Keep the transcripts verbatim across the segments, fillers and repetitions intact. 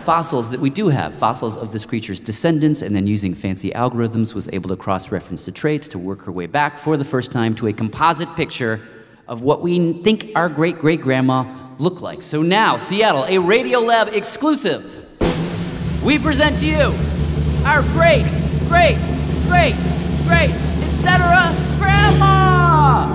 fossils that we do have, fossils of this creature's descendants, and then using fancy algorithms was able to cross-reference the traits to work her way back for the first time to a composite picture of what we think our great-great-grandma looked like. So now, Seattle, a Radiolab exclusive, we present to you our great, great, great, great, et cetera, grandma!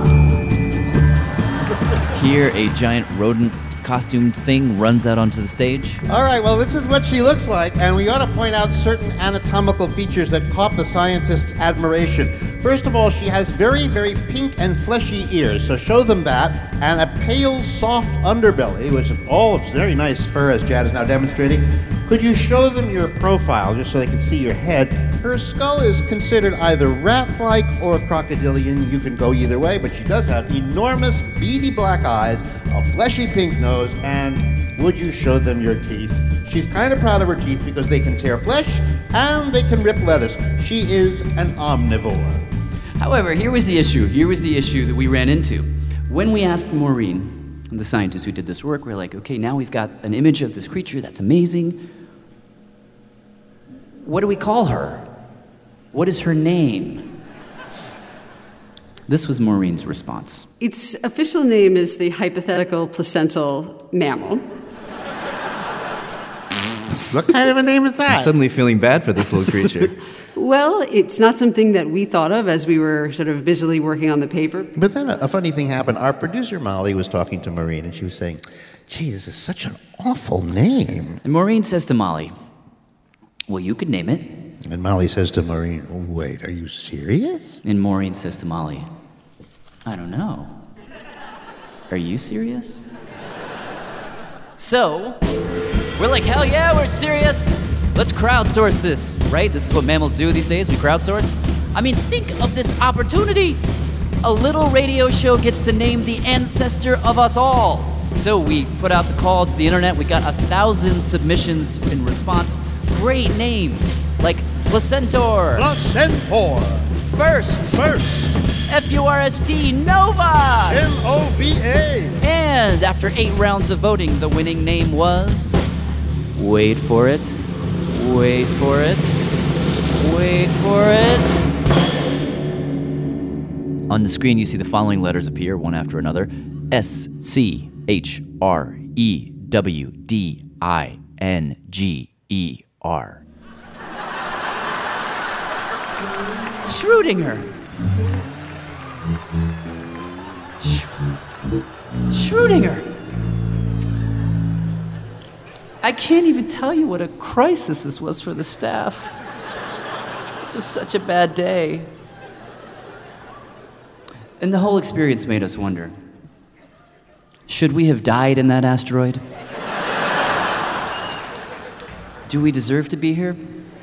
Here, a giant rodent costumed thing runs out onto the stage. All right, well, this is what she looks like, and we ought to point out certain anatomical features that caught the scientists' admiration. First of all, she has very, very pink and fleshy ears, so show them that, and a pale, soft underbelly, which is all very nice fur, as Jad is now demonstrating. Could you show them your profile, just so they can see your head? Her skull is considered either rat-like or crocodilian. You can go either way, but she does have enormous, beady black eyes, a fleshy pink nose, and would you show them your teeth? She's kind of proud of her teeth because they can tear flesh and they can rip lettuce. She is an omnivore. However, here was the issue. Here was the issue that we ran into. When we asked Maureen, the scientist who did this work, we're like, okay, now we've got an image of this creature. That's amazing. What do we call her? What is her name? This was Maureen's response. Its official name is the hypothetical placental mammal. What kind of a name is that? I'm suddenly feeling bad for this little creature. Well, it's not something that we thought of as we were sort of busily working on the paper. But then a, a funny thing happened. Our producer, Molly, was talking to Maureen, and she was saying, gee, this is such an awful name. And Maureen says to Molly, well, you could name it. And Molly says to Maureen, oh, wait, are you serious? And Maureen says to Molly, I don't know. Are you serious? So, we're like, hell yeah, we're serious. Let's crowdsource this, right? This is what mammals do these days, we crowdsource. I mean, think of this opportunity. A little radio show gets to name the ancestor of us all. So we put out the call to the internet. We got a thousand submissions in response. Great names, like Placentor. Placentor. First. First. F U R S T, Nova. N O V A. And after eight rounds of voting, the winning name was... Wait for it. Wait for it. Wait for it. On the screen, you see the following letters appear, one after another. S C H R E W D I N G E R. Schrödinger. Sh- Schrödinger. I can't even tell you what a crisis this was for the staff. This is such a bad day. And the whole experience made us wonder, should we have died in that asteroid? Do we deserve to be here?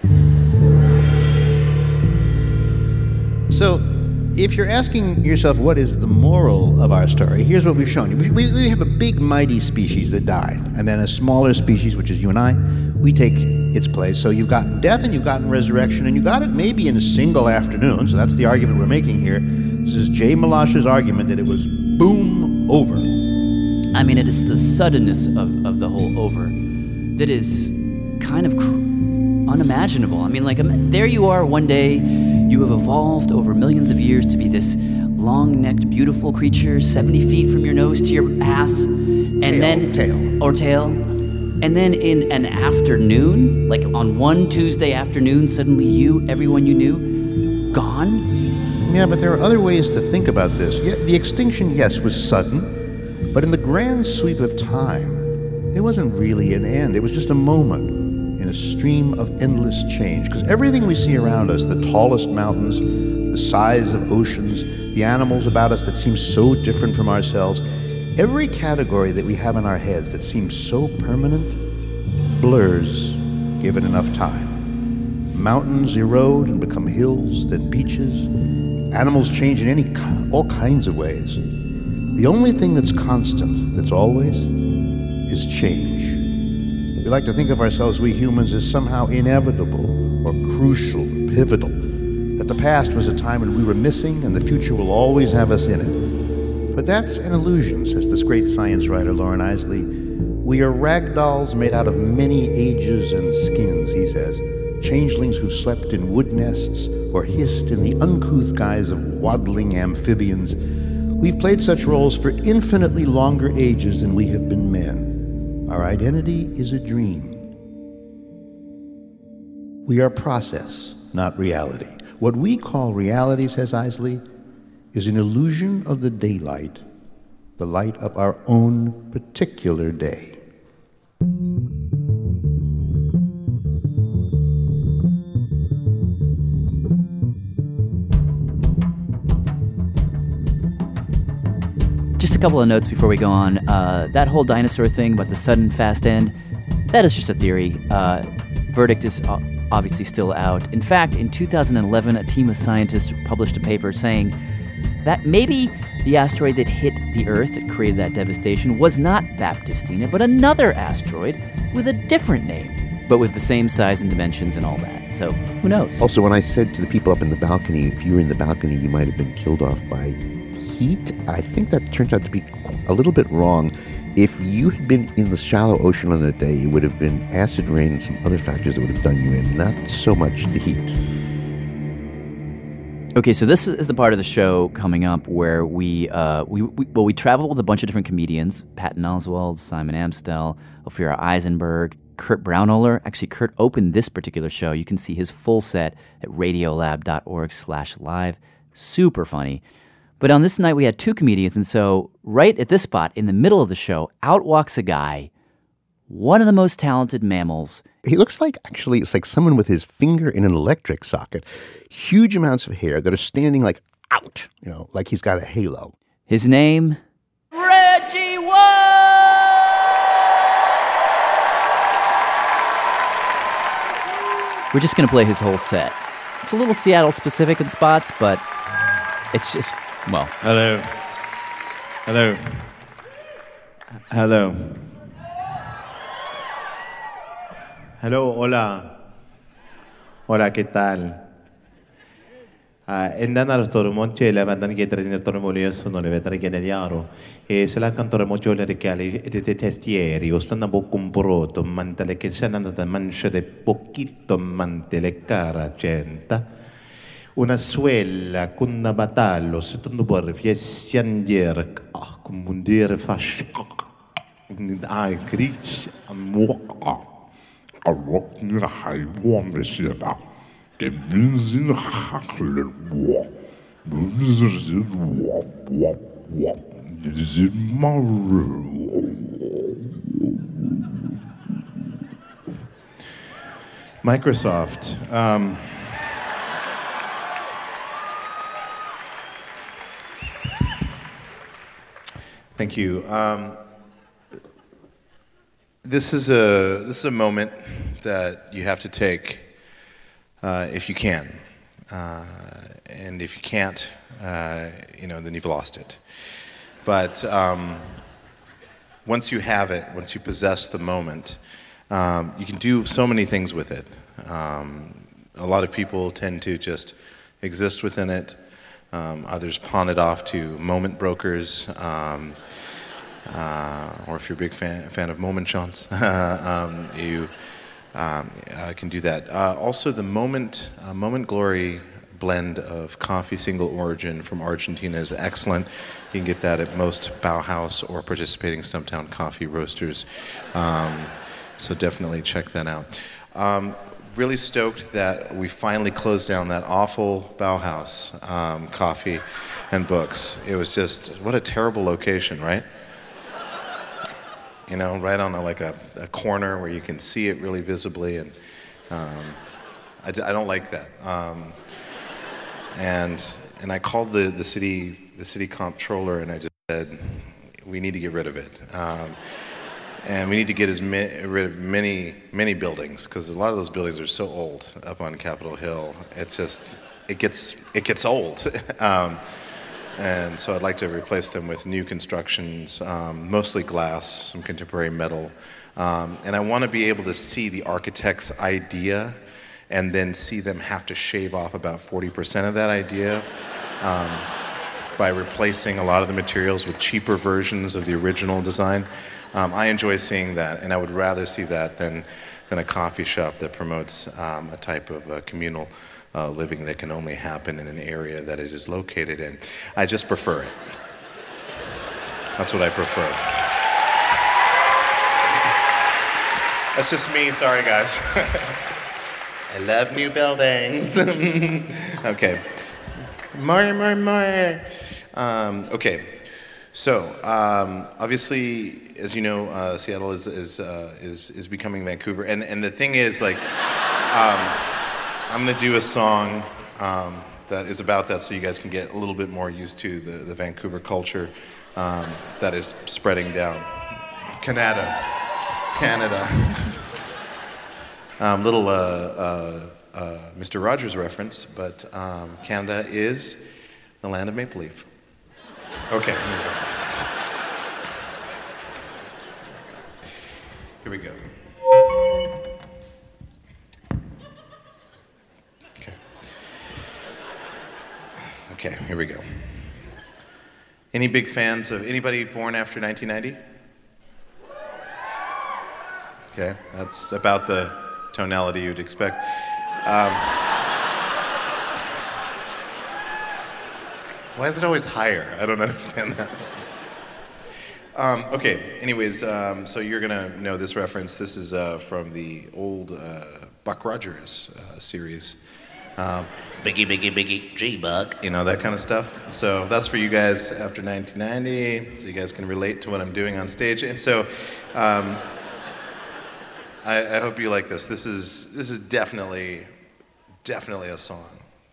So, if you're asking yourself what is the moral of our story, here's what we've shown you. We, we, we have a big, mighty species that died, and then a smaller species, which is you and I, we take its place. So you've gotten death and you've gotten resurrection, and you got it maybe in a single afternoon, so that's the argument we're making here. This is Jay Malash's argument that it was boom, over. I mean, it is the suddenness of, of the whole over that is kind of cr- unimaginable. I mean, like, there you are one day, you have evolved over millions of years to be this long-necked, beautiful creature, seventy feet from your nose to your ass, and tail, then... Tail. Or tail. And then in an afternoon, like on one Tuesday afternoon, suddenly you, everyone you knew, gone? Yeah, but there are other ways to think about this. Yeah, the extinction, yes, was sudden, but in the grand sweep of time, it wasn't really an end. It was just a moment in a stream of endless change. Because everything we see around us, the tallest mountains, the size of oceans, the animals about us that seem so different from ourselves, every category that we have in our heads that seems so permanent blurs given enough time. Mountains erode and become hills, then beaches. Animals change in any all kinds of ways. The only thing that's constant, that's always, is change. We like to think of ourselves, we humans, as somehow inevitable or crucial or pivotal, that the past was a time when we were missing and the future will always have us in it. But that's an illusion, says this great science writer Lauren Isley. We are ragdolls made out of many ages and skins, he says, changelings who've slept in wood nests or hissed in the uncouth guise of waddling amphibians. We've played such roles for infinitely longer ages than we have been men. Our identity is a dream. We are process, not reality. What we call reality, says Isley, is an illusion of the daylight, the light of our own particular day. Just a couple of notes before we go on. Uh, that whole dinosaur thing about the sudden fast end, that is just a theory. Uh, verdict is obviously still out. In fact, in two thousand eleven, a team of scientists published a paper saying that maybe the asteroid that hit the Earth that created that devastation was not Baptistina, but another asteroid with a different name, but with the same size and dimensions and all that. So, who knows? Also, when I said to the people up in the balcony, if you were in the balcony, you might have been killed off by heat, I think that turns out to be a little bit wrong. If you had been in the shallow ocean on that day, it would have been acid rain and some other factors that would have done you in, not so much the heat. Okay, so this is the part of the show coming up where we, uh, we, we well, we travel with a bunch of different comedians: Patton Oswalt, Simon Amstel, Ophira Eisenberg, Kurt Braunohler. Actually, Kurt opened this particular show. You can see his full set at radiolab.org slash live. Super funny. But on this night, we had two comedians, and so right at this spot, in the middle of the show, out walks a guy, one of the most talented mammals. He looks like, actually, it's like someone with his finger in an electric socket. Huge amounts of hair that are standing like out, you know, like he's got a halo. His name? Reggie Wall! We're just going to play his whole set. It's a little Seattle-specific in spots, but it's just... Well. Hello. Hello. Hello. Hello, hola. Hola, ¿qué tal? إننا نرترمون تيلا بدنا كده نرترمون ليسون ولا بدنا كده نيارو. سلا كان ترمون جول رجالي تستيري وستنا بوكم بروتو من تلك سنة نتمنش de poquito man tele cara gente. Una suella con una batallo se tu non puoi fiessandier ah come un dire fascia ai crich amor a rock ni high warm machine che benzin hakler wo benzin wo wo wo zin maru. Microsoft um Thank you. Um, this is a this is a moment that you have to take uh, if you can, uh, and if you can't, uh, you know, then you've lost it. But um, once you have it, once you possess the moment, um, you can do so many things with it. Um, a lot of people tend to just exist within it. Um, others pawn it off to moment brokers, um, uh, or if you're a big fan, fan of moment shots, um, you um, uh, can do that. Uh, also, the moment uh, moment glory blend of coffee single origin from Argentina is excellent. You can get that at most Bauhaus or participating Stumptown coffee roasters. Um, so definitely check that out. Um, Really stoked that we finally closed down that awful Bauhaus um, coffee and books. It was just, what a terrible location, right? You know, right on a, like a, a corner where you can see it really visibly, and um, I, I don't like that. Um, and and I called the, the city the city comptroller, and I just said, we need to get rid of it. Um, And we need to get as ma- rid of many, many buildings, because a lot of those buildings are so old up on Capitol Hill. It's just, it gets, it gets old. um, and so I'd like to replace them with new constructions, um, mostly glass, some contemporary metal. Um, and I want to be able to see the architect's idea and then see them have to shave off about forty percent of that idea um, by replacing a lot of the materials with cheaper versions of the original design. Um, I enjoy seeing that, and I would rather see that than, than a coffee shop that promotes um, a type of uh, communal uh, living that can only happen in an area that it is located in. I just prefer it. That's what I prefer. That's just me, sorry guys. I love new buildings. Okay. More, more, more. Um, okay. So, um, obviously, as you know, uh, Seattle is is, uh, is is becoming Vancouver, and and the thing is, like, um, I'm gonna do a song um, that is about that, so you guys can get a little bit more used to the the Vancouver culture um, that is spreading down. Canada, Canada. um, little uh, uh, uh, Mister Rogers reference, but um, Canada is the land of maple leaf. Okay. Here we go. Okay. Okay, here we go. Any big fans of anybody born after nineteen ninety? Okay, that's about the tonality you'd expect. Um, Why is it always higher? I don't understand that. um, okay, anyways, um, so you're gonna know this reference. This is uh, from the old uh, Buck Rogers uh, series. Um, Biggie, Biggie, Biggie, G-Buck, you know, that kind of stuff. So that's for you guys after nineteen ninety, so you guys can relate to what I'm doing on stage. And so um, I, I hope you like this. This is, this is definitely, definitely a song.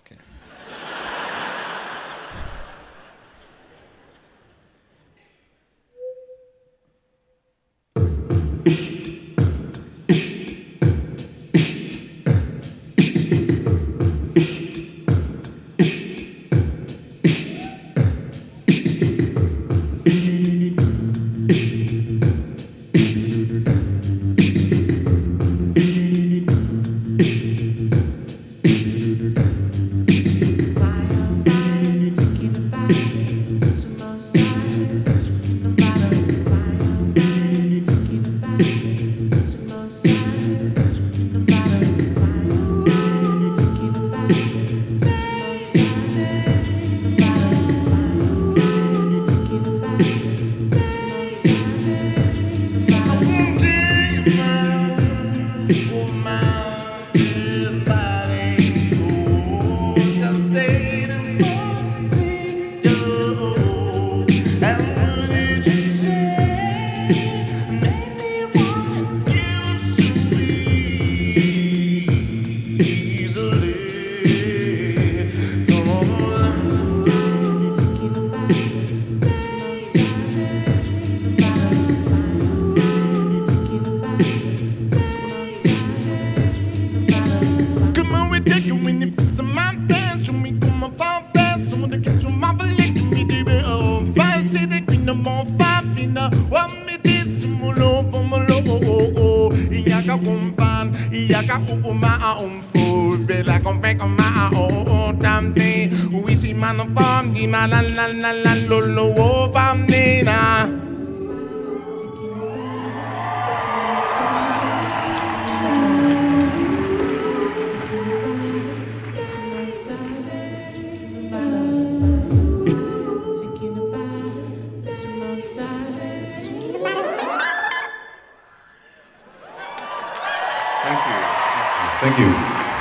Thank you.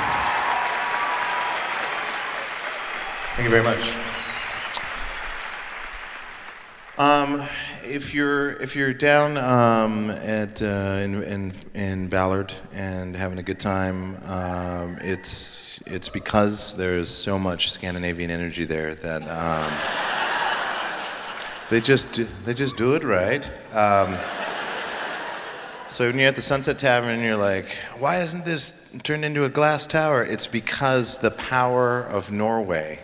Thank you very much. Um, if you're if you're down um, at uh, in, in in Ballard and having a good time, um, it's it's because there's so much Scandinavian energy there that um, they just they just do it right. Um, So when you're at the Sunset Tavern and you're like, why isn't this turned into a glass tower? It's because the power of Norway.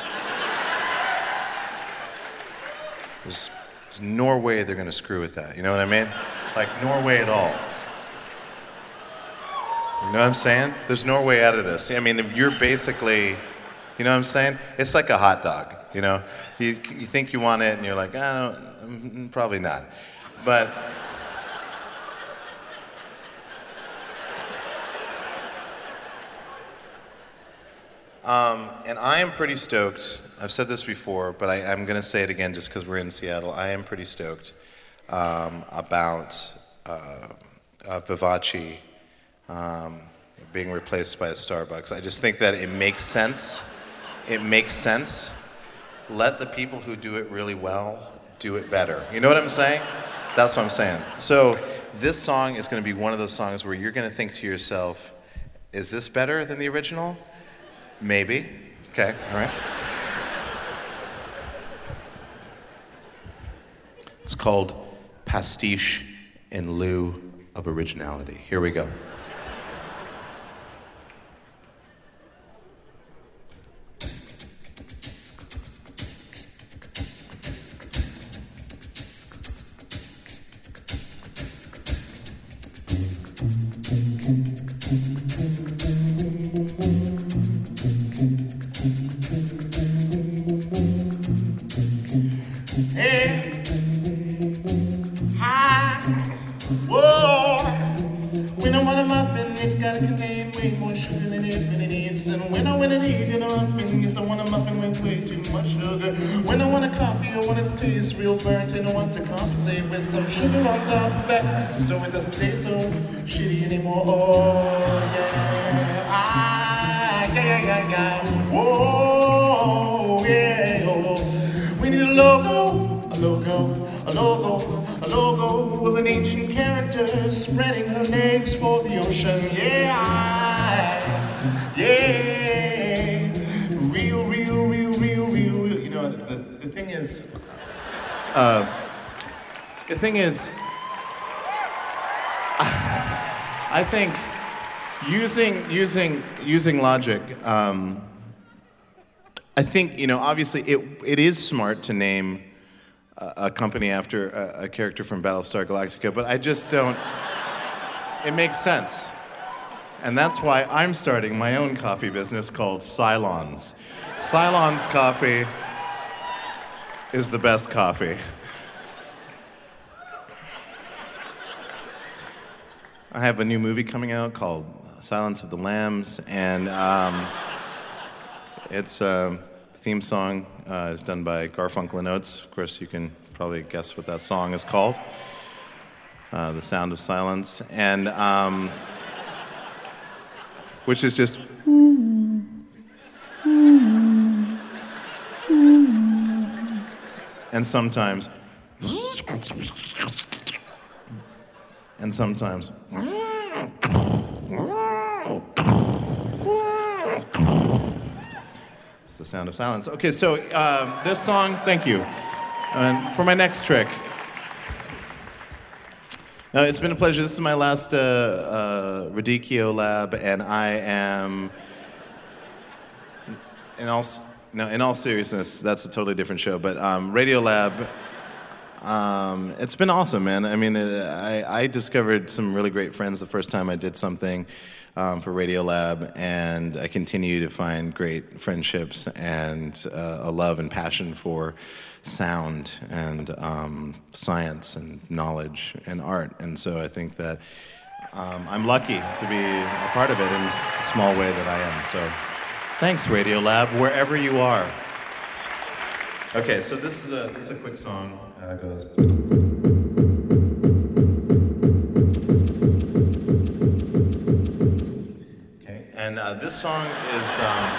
There's, there's Norway they're gonna screw with that, you know what I mean? Like Norway at all. You know what I'm saying? There's no way out of this. I mean, if you're basically, you know what I'm saying? It's like a hot dog, you know? You, you think you want it and you're like, I don't, probably not. But Um, and I am pretty stoked. I've said this before, but I, I'm going to say it again just because we're in Seattle. I am pretty stoked um, about uh, uh, Vivace um, being replaced by a Starbucks. I just think that it makes sense. It makes sense. Let the people who do it really well do it better. You know what I'm saying? That's what I'm saying. So this song is going to be one of those songs where you're going to think to yourself, is this better than the original? Maybe. Okay, all right. It's called Pastiche in Lieu of Originality. Here we go. So it doesn't taste so shitty anymore. Oh, yeah. Ah, yeah, yeah, yeah. Whoa, yeah. Oh. We need a logo, a logo, a logo, a logo of an ancient character spreading her legs for the ocean. Yeah, yeah. Real, real, real, real, real, real. You know, the, the thing is, uh, the thing is, I think using using using logic. Um, I think you know. Obviously, it it is smart to name a, a company after a, a character from Battlestar Galactica, but I just don't. It makes sense, and that's why I'm starting my own coffee business called Cylons. Cylons coffee is the best coffee. I have a new movie coming out called Silence of the Lambs, and um, its uh, theme song uh, is done by Garfunkel and Oates. Of course, you can probably guess what that song is called, uh, The Sound of Silence, and um, which is just and sometimes and sometimes it's the sound of silence. Okay, so um, this song, thank you. And for my next trick. Now, it's been a pleasure. This is my last uh, uh, Radicchio Lab, and I am, in all, no, in all seriousness, that's a totally different show, but um, Radio Lab, Um, it's been awesome, man. I mean, I, I discovered some really great friends the first time I did something um, for Radiolab, and I continue to find great friendships and uh, a love and passion for sound and um, science and knowledge and art. And so I think that um, I'm lucky to be a part of it in the small way that I am. So thanks, Radiolab, wherever you are. Okay, so this is a this is a quick song. Uh, it goes. Okay, and uh, this song is um,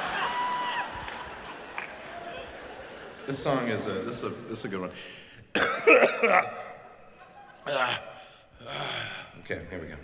this song is a this is a this is a good one. Okay, here we go.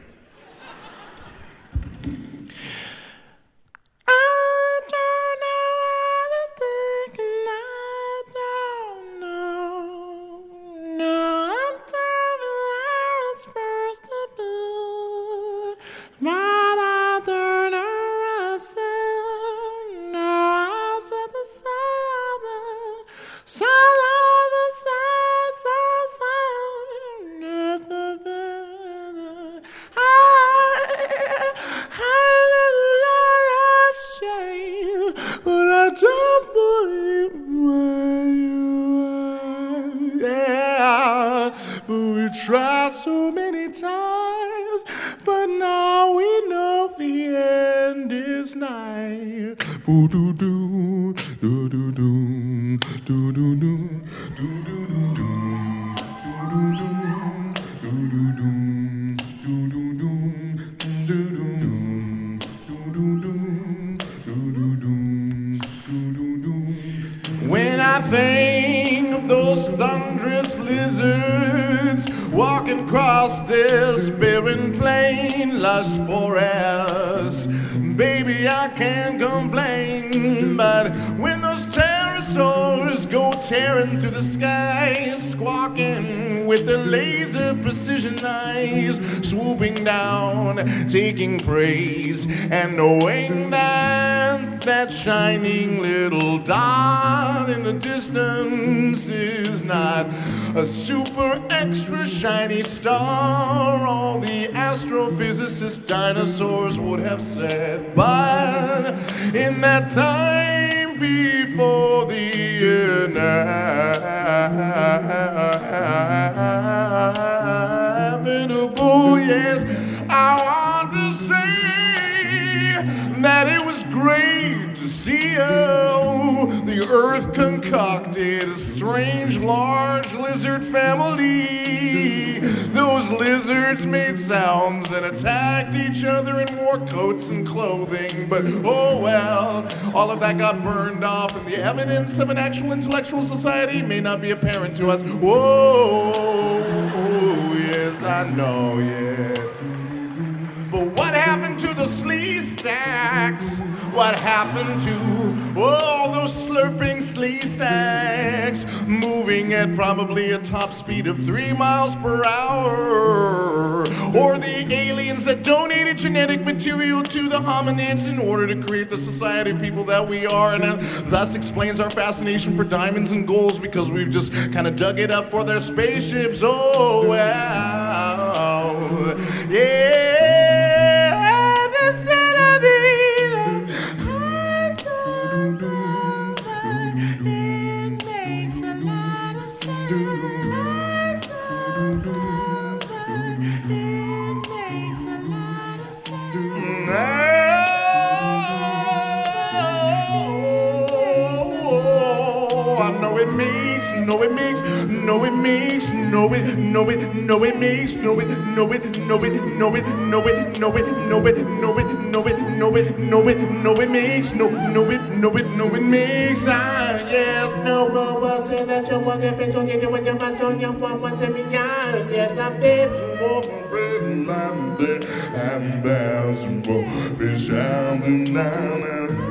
Tried so many times, but now we know the end is nigh. Boo doo doo, doo doo doo, doo doo doo, doo doo doo doo, doo doo doo, doo doo doo, doo doo doo, doo doo doo, doo doo doo. When I think of those thunderous lizards walking across this barren plain, lush forest, baby, I can't complain. But when those pterosaurs go tearing through the sky, squawking with their laser precision eyes, swooping down, taking praise, and knowing that that shining little dot in the distance is not a super extra shiny star, all the astrophysicist dinosaurs would have said. But in that time before the inevitable, yes, I want to say that it was great to see how the earth concocted a strange large lizard family. Those lizards made sounds and attacked each other and wore coats and clothing, but oh well, all of that got burned off and the evidence of an actual intellectual society may not be apparent to us. Whoa, oh, yes, I know, yeah. But what happened to the slee stacks? What happened to all those slurping slee stacks, moving at probably a top speed of three miles per hour? Or the aliens that donated genetic material to the hominids in order to create the society of people that we are, and that thus explains our fascination for diamonds and golds, because we've just kind of dug it up for their spaceships. Oh, wow. Yeah. No, it makes, no, it makes, no, it, no, it, no, it makes, no, it, no, it, no, it, no, it, no, it, no, it, no, it, no, it, no, it, no, it, no, it, no, it makes, no, no, it, no, it, no, it makes, ah, yes, no, no, well, say that's your one difference on your with your man's on your phone, once every year, yes, I'm fit to walk and land and there's more fish out and down.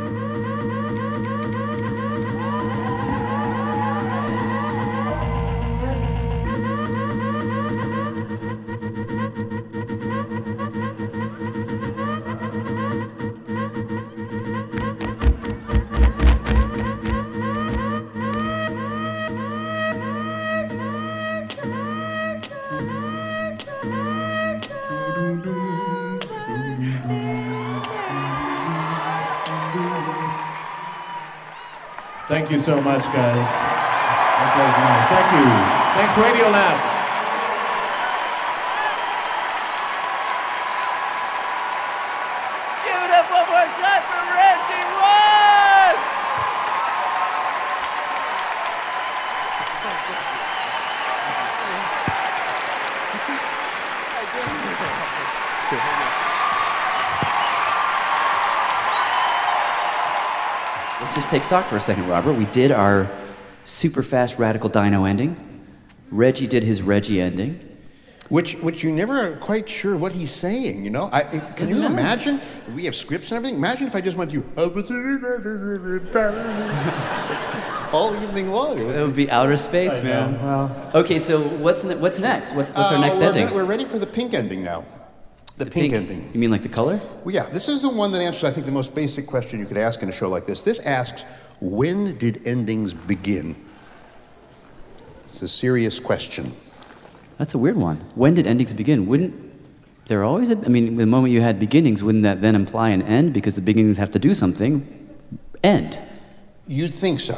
Thank you so much, guys. Thank you. Thanks, Radiolab. Give it up one more time for Reggie Watts! Let's just take stock for a second, Robert. We did our super fast radical dino ending. Reggie did his Reggie ending. Which, which you never are quite sure what he's saying, you know? I, I, can you imagine? We have scripts and everything. Imagine if I just went to you all evening long. It would be outer space, man. Well, okay, so what's ne- what's next? What's, what's our uh, next we're ending? Re- we're ready for the pink ending now. The, The pink, pink- ending. You mean like the color? Well, yeah, this is the one that answers, I think, the most basic question you could ask in a show like this. This asks, when did endings begin? It's a serious question. That's a weird one. When did endings begin? Wouldn't there always, I mean, the moment you had beginnings, wouldn't that then imply an end? Because the beginnings have to do something. End. You'd think so.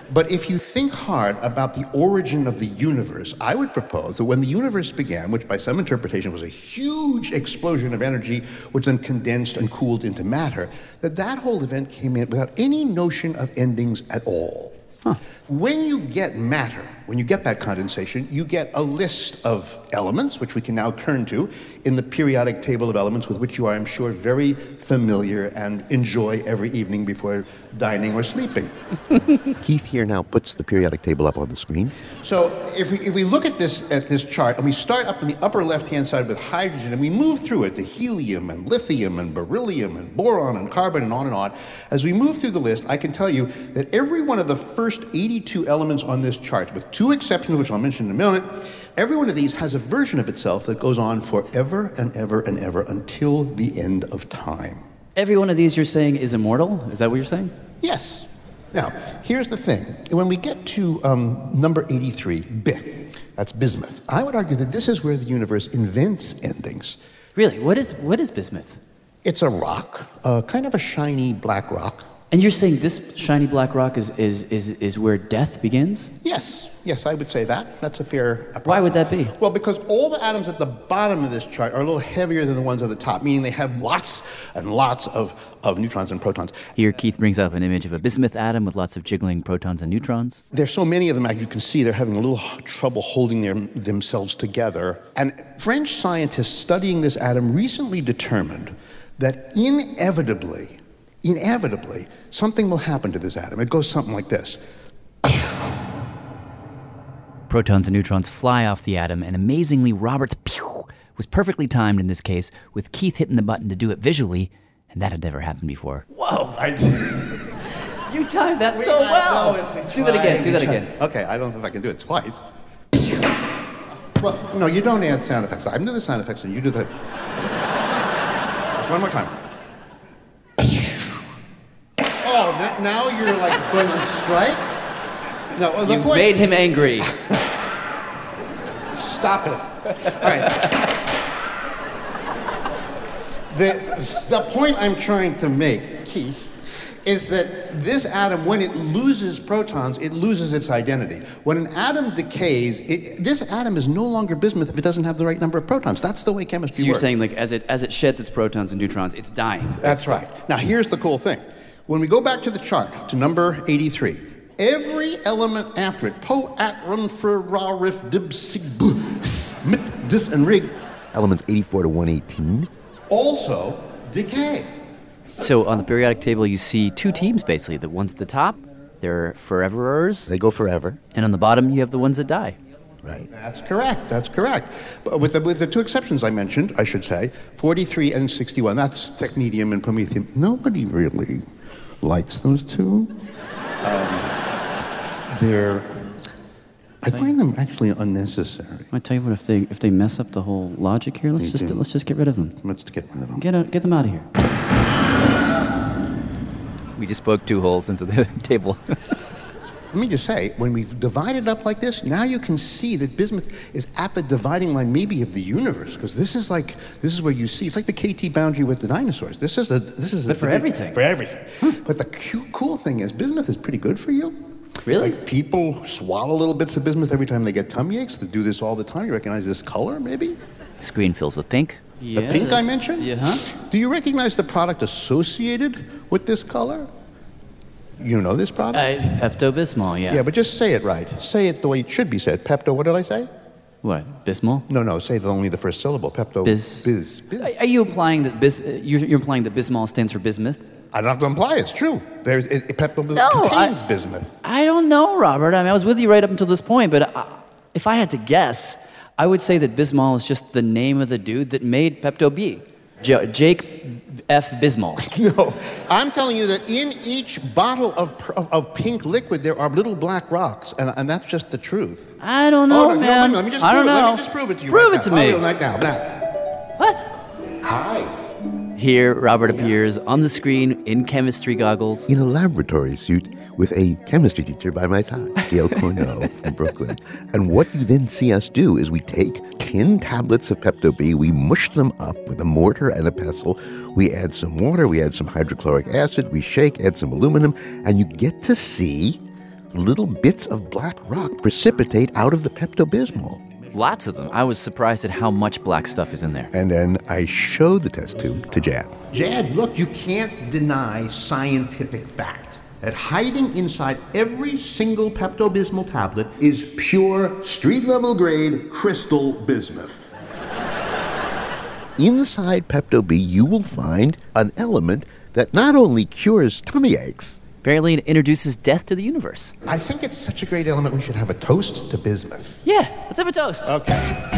But if you think hard about the origin of the universe, I would propose that when the universe began, which by some interpretation was a huge explosion of energy, which then condensed and cooled into matter, that that whole event came in without any notion of endings at all. Huh. When you get matter, when you get that condensation, you get a list of elements, which we can now turn to in the periodic table of elements with which you are, I'm sure, very familiar and enjoy every evening before dining or sleeping. Keith here now puts the periodic table up on the screen. So if we, if we look at this, at this chart, and we start up in the upper left-hand side with hydrogen, and we move through it to helium and lithium and beryllium and boron and carbon and on and on, as we move through the list, I can tell you that every one of the first eighty-two elements on this chart, with two exceptions, which I'll mention in a minute, every one of these has a version of itself that goes on forever and ever and ever until the end of time. Every one of these you're saying is immortal? Is that what you're saying? Yes. Now, here's the thing. When we get to um, number eighty-three, B, that's bismuth, I would argue that this is where the universe invents endings. Really? What is what is bismuth? It's a rock, uh, kind of a shiny black rock. And you're saying this shiny black rock is, is, is, is where death begins? Yes. Yes, I would say that. That's a fair approach. Why would that be? Well, because all the atoms at the bottom of this chart are a little heavier than the ones at the top, meaning they have lots and lots of, of neutrons and protons. Here, Keith brings up an image of a bismuth atom with lots of jiggling protons and neutrons. There's so many of them, as you can see, they're having a little trouble holding their, themselves together. And French scientists studying this atom recently determined that inevitably, inevitably, something will happen to this atom. It goes something like this. Protons and neutrons fly off the atom, and amazingly, Robert's pew was perfectly timed in this case, with Keith hitting the button to do it visually, and that had never happened before. Whoa! I You timed that so well! Do that again, do that again. Okay, I don't know if I can do it twice. Well, no, you don't add sound effects. I'm doing the sound effects, and you do the... One more time. Oh, now, now you're like going on strike? No, well, the You've point... made him angry. Stop it. All right. The, the point I'm trying to make, Keith, is that this atom, when it loses protons, it loses its identity. When an atom decays, it, this atom is no longer bismuth if it doesn't have the right number of protons. That's the way chemistry So you're works. saying, like, as it as it sheds its protons and neutrons, it's dying. That's right. Now, here's the cool thing. When we go back to the chart, to number eighty-three, every element after it, po, at, run, fer, ra, rif, dib, sig, bu, smit, dis, and rig, Elements eighty-four to one eighteen. also decay. So on the periodic table, you see two teams, basically. The ones at the top, they're foreverers. They go forever. And on the bottom, you have the ones that die. Right. That's correct. That's correct. But with the, with the two exceptions I mentioned, I should say, forty-three and sixty-one. That's technedium and promethium. Nobody really likes those two. Um, they're... I find them actually unnecessary. I tell you what, if they if they mess up the whole logic here, let's They just do. let's just get rid of them. Let's get rid of them. Get out, get them out of here. We just spoke two holes into the table. Let me just say, when we've divided up like this, now you can see that bismuth is at the dividing line maybe of the universe, because this is like, this is where you see, it's like the K T boundary with the dinosaurs. This is the, this is But the, for the- everything. For everything. But the cu- cool thing is, bismuth is pretty good for you. Really? Like people swallow little bits of bismuth every time they get tummy aches. They do this all the time. You recognize this color, maybe? Screen fills with pink. The pink I mentioned? Yeah. Huh? Do you recognize the product associated with this color? You know this product? Uh, Pepto-Bismol, yeah. Yeah, but just say it right. Say it the way it should be said. Pepto, what did I say? What? Bismol? No, no, say the, only the first syllable. Pepto. Biz. Biz. biz. Are you implying that bis? uh, You're, you're implying that Bismol stands for bismuth? I don't have to imply it's true. There's, it, it, Pepto No, contains I- bismuth. I don't know, Robert. I mean, I was with you right up until this point, but I, if I had to guess, I would say that Bismol is just the name of the dude that made Pepto-B. J- Jake F. Bismol. No, I'm telling you that in each bottle of, pr- of, of pink liquid there are little black rocks, and, and that's just the truth. I don't know, oh, no, man. No, wait a minute, let me just I prove don't it. know. Let me just prove it to you Prove right it to now. me. Oh, right now, now. What? Hi. Here, Robert appears on the screen in chemistry goggles. In a laboratory suit with a chemistry teacher by my side, Gail Cornell from Brooklyn. And what you then see us do is we take ten tablets of Pepto-B, we mush them up with a mortar and a pestle, we add some water, we add some hydrochloric acid, we shake, add some aluminum, and you get to see little bits of black rock precipitate out of the Pepto-Bismol. Lots of them. I was surprised at how much black stuff is in there. And then I showed the test tube to Jad. Jad, look, you can't deny scientific fact that hiding inside every single Pepto-Bismol tablet is pure, street-level grade crystal bismuth. Inside Pepto-B, you will find an element that not only cures tummy aches, apparently it introduces death to the universe. I think it's such a great element we should have a toast to bismuth. Yeah, let's have a toast. Okay.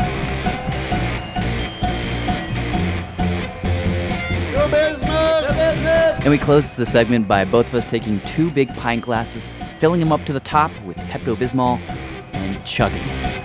To bismuth! To bismuth! And we close the segment by both of us taking two big pint glasses, filling them up to the top with Pepto-Bismol, and chugging.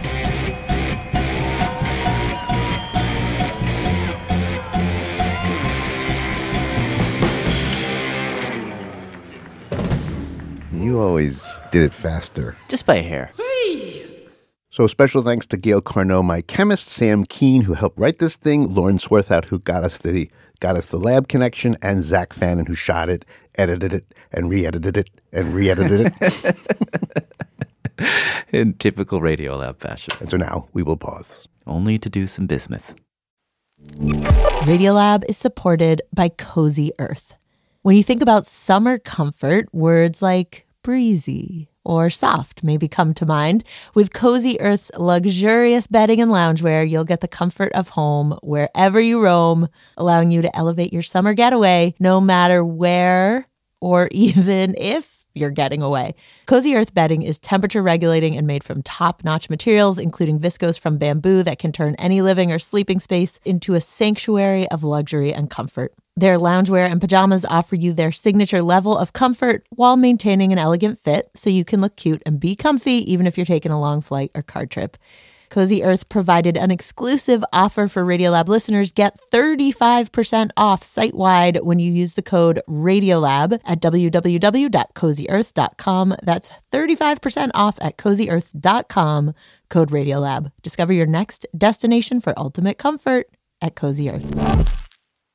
You always did it faster. Just by a hair. So special thanks to Gail Carnot, my chemist, Sam Keene, who helped write this thing, Lauren Swarthout, who got us the got us the lab connection, and Zach Fannin, who shot it, edited it, and re-edited it, and re-edited it. In typical Radiolab fashion. And so now we will pause. Only to do some bismuth. Radiolab is supported by Cozy Earth. When you think about summer comfort, words like breezy or soft maybe come to mind. With Cozy Earth's luxurious bedding and loungewear, you'll get the comfort of home wherever you roam, allowing you to elevate your summer getaway no matter where or even if you're getting away. Cozy Earth bedding is temperature regulating and made from top-notch materials, including viscose from bamboo that can turn any living or sleeping space into a sanctuary of luxury and comfort. Their loungewear and pajamas offer you their signature level of comfort while maintaining an elegant fit, so you can look cute and be comfy even if you're taking a long flight or car trip. Cozy Earth provided an exclusive offer for Radiolab listeners. Get thirty-five percent off site-wide when you use the code RADIOLAB at w w w dot cozy earth dot com. That's thirty-five percent off at cozy earth dot com, code RADIOLAB. Discover your next destination for ultimate comfort at Cozy Earth.